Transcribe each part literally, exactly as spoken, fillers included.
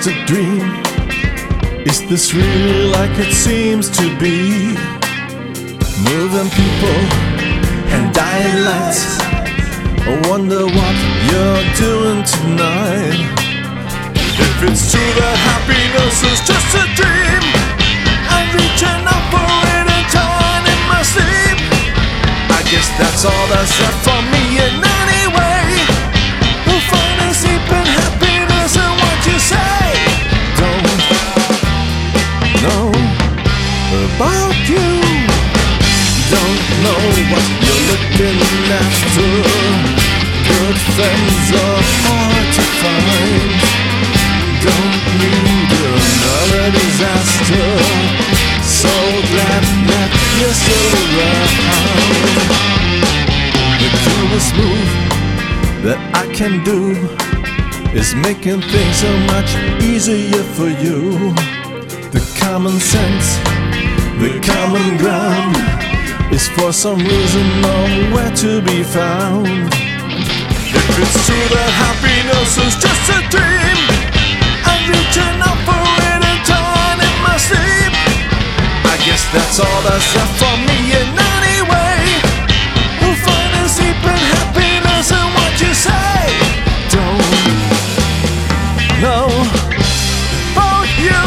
just a dream? Is this really like it seems to be? Moving people and dying lights. I wonder what you're doing tonight. If it's true that happiness is just a dream, I'm reaching up for it and turning in my sleep. I guess that's all that's left for me in any way. We'll find a sleep in happiness and what you say. Don't know about you. Don't know what you're looking after. Good friends are hard to find. Don't need another disaster. So glad that you're still around. The coolest move that I can do is making things so much easier for you. The common sense, the common ground is for some reason nowhere to be found. If it's true that happiness is just a dream, I'm reaching up for it and turning in my sleep. I guess that's all that's left for me in any way. We'll find a sleep in happiness and what you say. Don't know about you.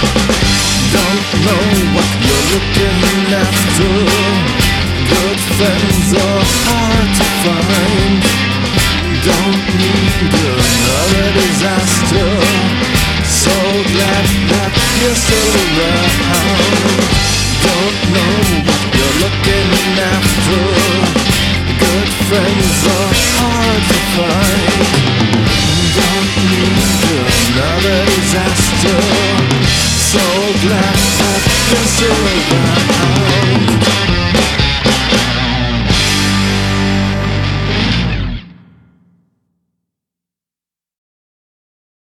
Don't know what you're looking after. Good friends are hard to find. Don't need another disaster. So glad that you're still around. Don't know what you're looking after. Good friends are hard to find. Don't need another disaster. So glad that you're still around.